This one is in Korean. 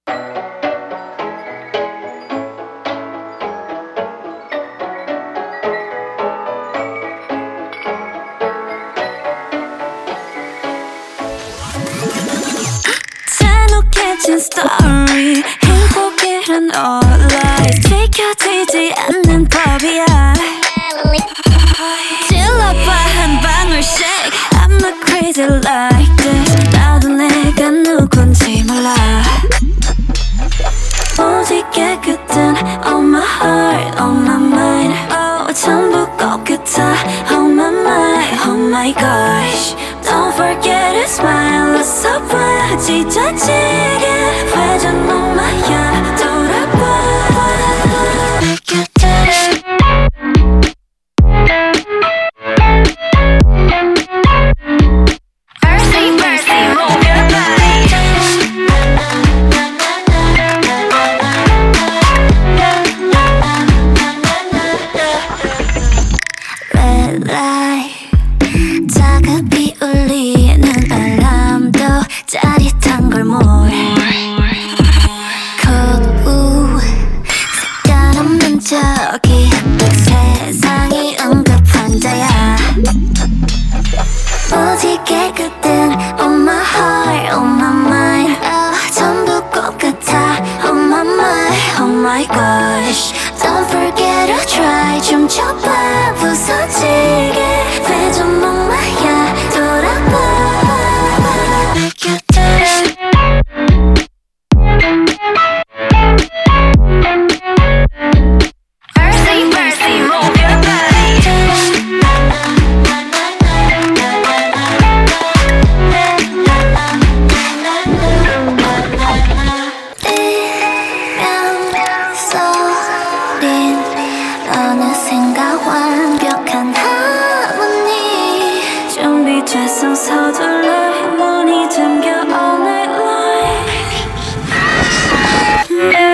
잔혹해진 스토리 행복이란 all lies 지켜지지 않는 법이야 찔러봐 한 방울씩 I'm not crazy like this 나도 내가 누군지 몰라 오직 깨끗한 on my heart on my mind oh 전부 꼭 같아 on my mind oh my gosh Don't forget to smile 웃어 봐 찢어지게 회전 엄마야 돌아봐 내 곁에 Mercy mercy move your body Red light 다급히 울리는 알람도 짜릿한 걸 more 거울 색깔 없는 저기 세상이 응급 환자야 오직 깨끗한 on my heart on my mind 전부 꼭 같아 on my mind oh my gosh Don't forget to try 춤춰봐 부서지게 회전 목마야 돌아봐 내 곁에 Mercy mercy move your body 소린 어느샌가 완벽한 하모니 준비됐어 서둘러 문이 잠겨 all night long